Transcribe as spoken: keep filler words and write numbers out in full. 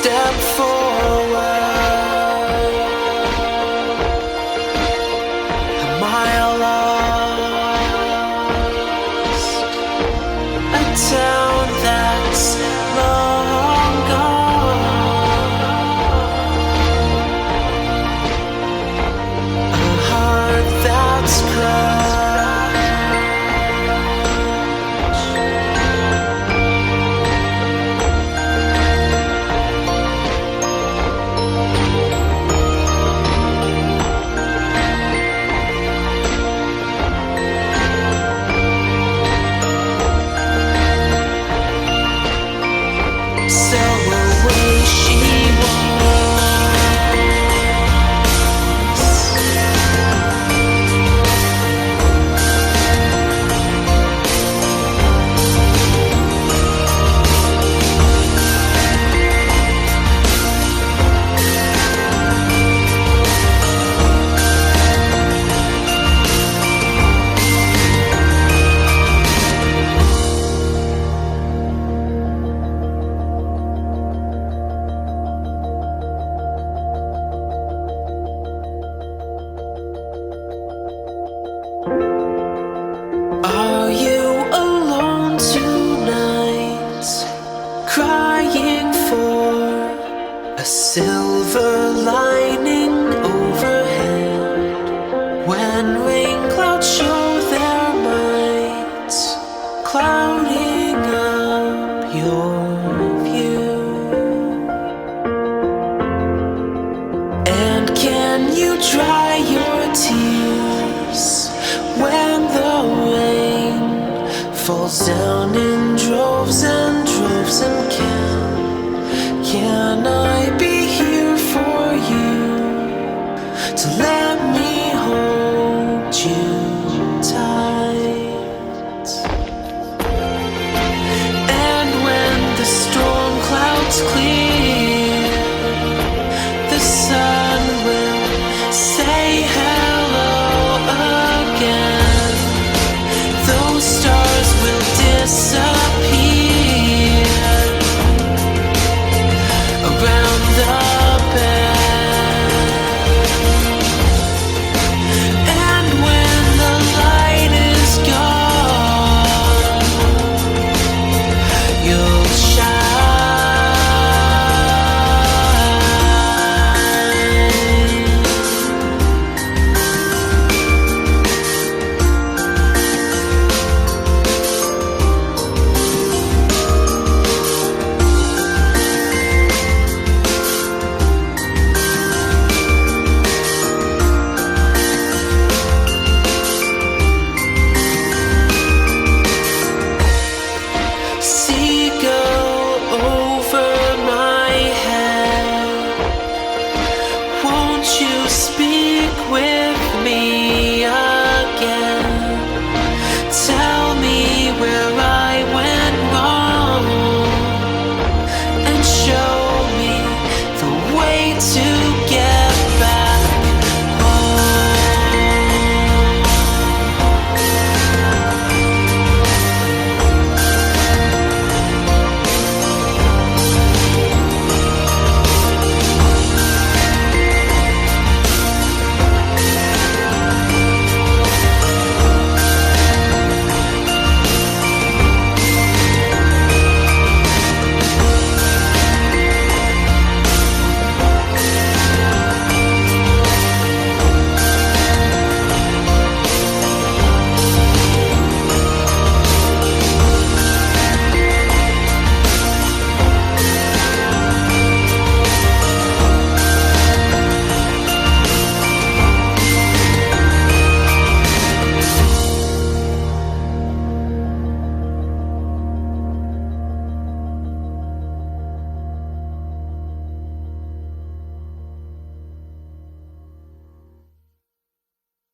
step forward. Am I lost? A town that's long gone, a heart that's crushed. So away she Are you alone tonight, crying for a silver lining overhead, when rain clouds show their might, clouding up your view? And can you dry your tears when the rain falls down in droves and droves? And can, can I be here for you, to let me hold you tight? And when the storm clouds clear